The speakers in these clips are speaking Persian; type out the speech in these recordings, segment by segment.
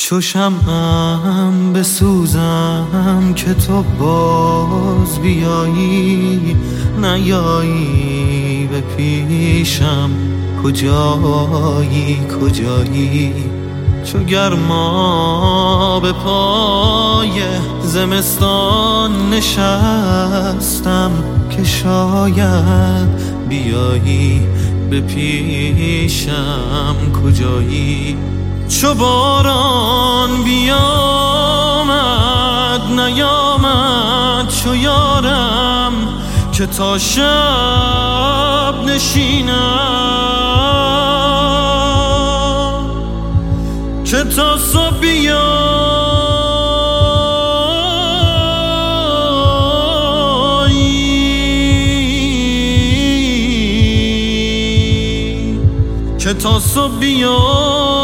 چو شمعم بسوزم که تو باز بیایی، نیایی به پیشم کجایی کجایی. چو گرما به پای زمستان نشستم که شاید بیایی به پیشم کجایی. چو باران بیامد نیامد چو یارم که تا شب نشینم که تا صبح بیایی. که تا صبح بیایی.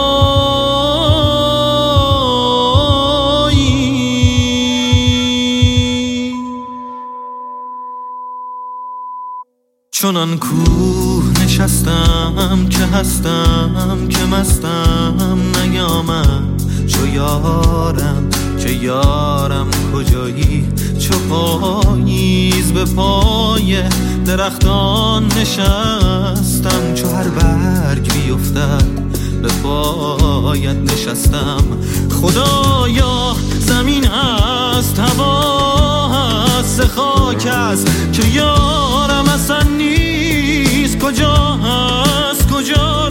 چنان کوه نشستم که هستم که مستم نیامد چو یارم که یارم کجایی. چو پاییز به پای درختان نشستم چو هر برگ بیفتد به پایت نشستم. خدایا زمین هست هوا هست خاک است که یارم اصلا نیست کجا هست کجا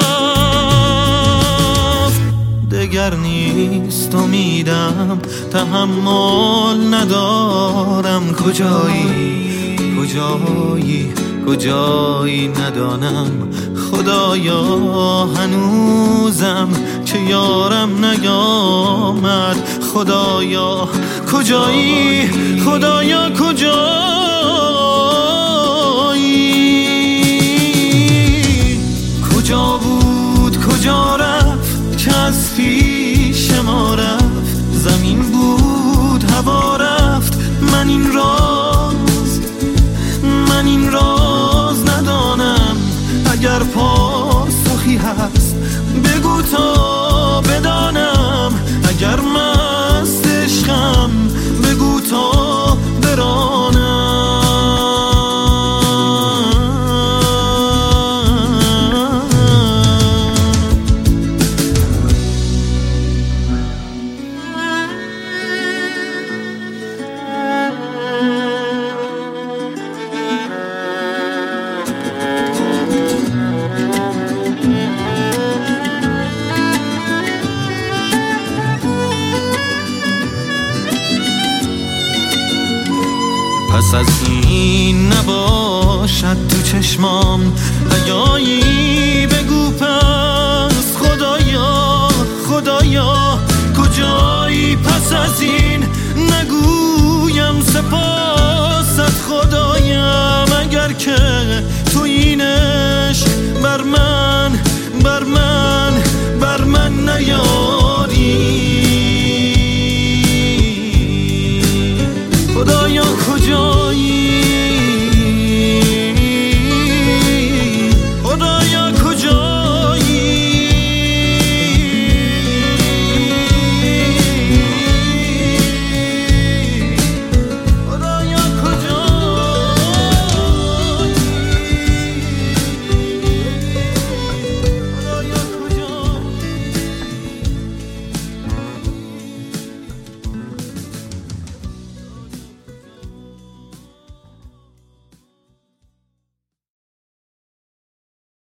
رفت. دگر نیست امیدم تحمل ندارم کجایی کجایی کجایی ندانم. خدایا هنوزم که یارم نیامد. خدایا کجایی خدایا کجایی. کجا بود کجا رفت که از پیش ما رفت. زمین بود هوا رفت من این راز ندانم. اگر پاسخی هست بگو تا بدانم. اگر مست عشقم بگو تا برانم. پس از این نباشد تو چشمام حیایی. بگو پس خدایا خدایا کجایی. پس از این نگویم سپاست خدایم اگر که تو این عشق بر من نیاری. خدایا کجایی